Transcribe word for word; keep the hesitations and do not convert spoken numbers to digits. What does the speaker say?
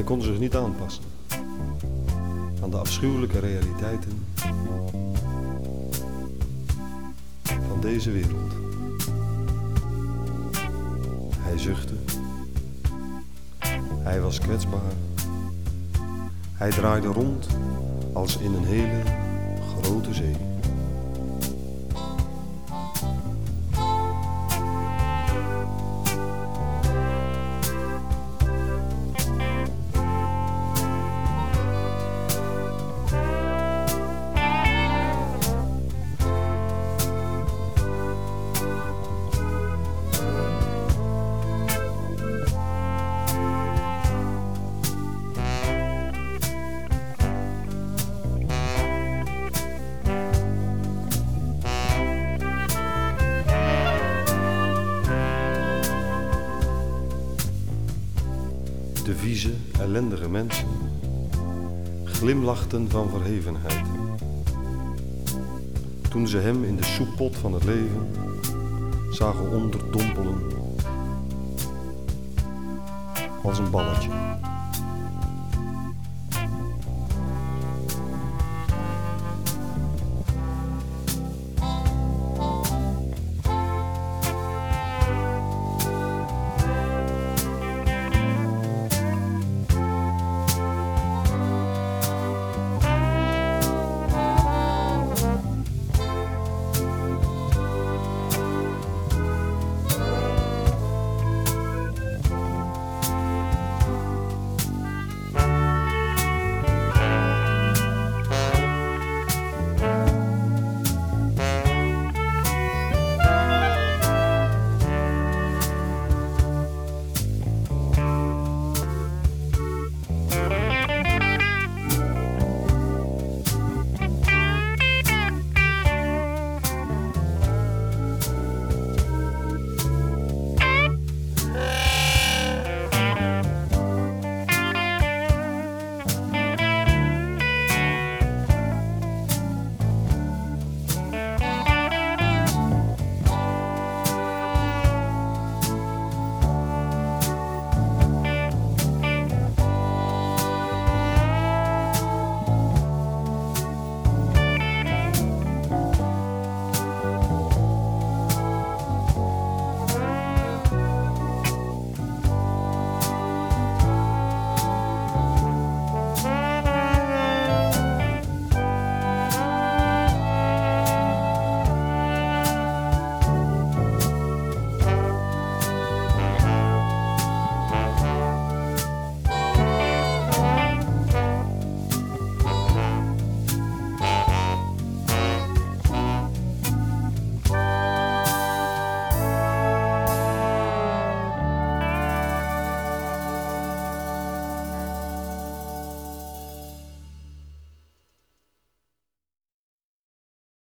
kon zich niet aanpassen aan de afschuwelijke realiteiten van deze wereld. Hij zuchtte. Hij was kwetsbaar. Hij draaide rond als in een hele grote zee. De vieze, ellendige mensen glimlachten van verhevenheid toen ze hem in de soeppot van het leven zagen onderdompelen als een balletje.